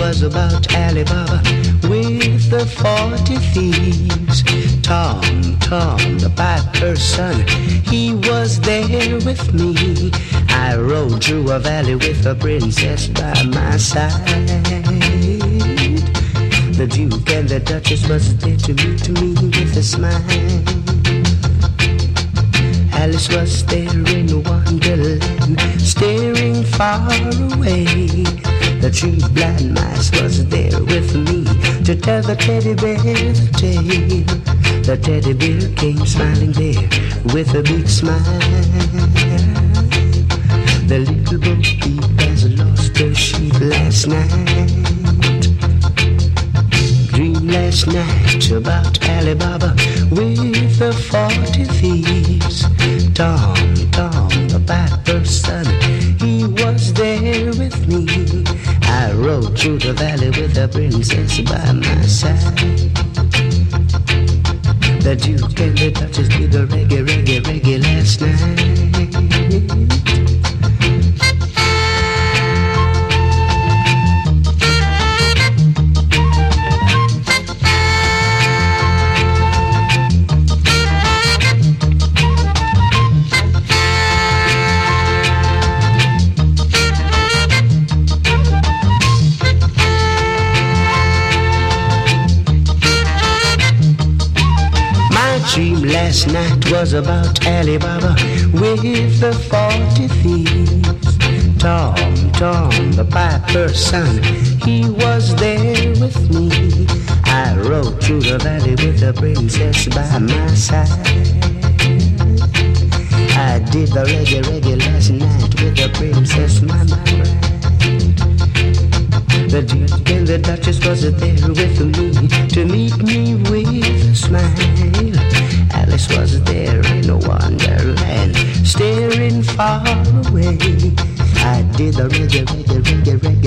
was about Ali Baba with the 40 thieves. Tom, the piper's son, he was there with me. I rode through a valley with a princess by my side. The Duke and the Duchess was there to meet me with a smile. Alice was there in Wonderland, staring far away. The tree blind mice was there with me to tell the teddy bear the tale. The teddy bear came smiling there with a big smile. The little bo peep has lost her sheep last night. Dreamed last night about Ali Baba with the 40 thieves. Tom, the piper's son, he was there with me. I rode through the valley with a princess by my side. The Duke and the Duchess did the reggae last night. Last night was about Ali Baba with the 40 thieves. Tom, the piper's son, he was there with me. I rode through the valley with the princess by my side. I did the reggae last night with the princess by my bride. The Duke and the Duchess was there with me to meet me with a smile. Alice was there in a wonderland, staring far away. I did the reggae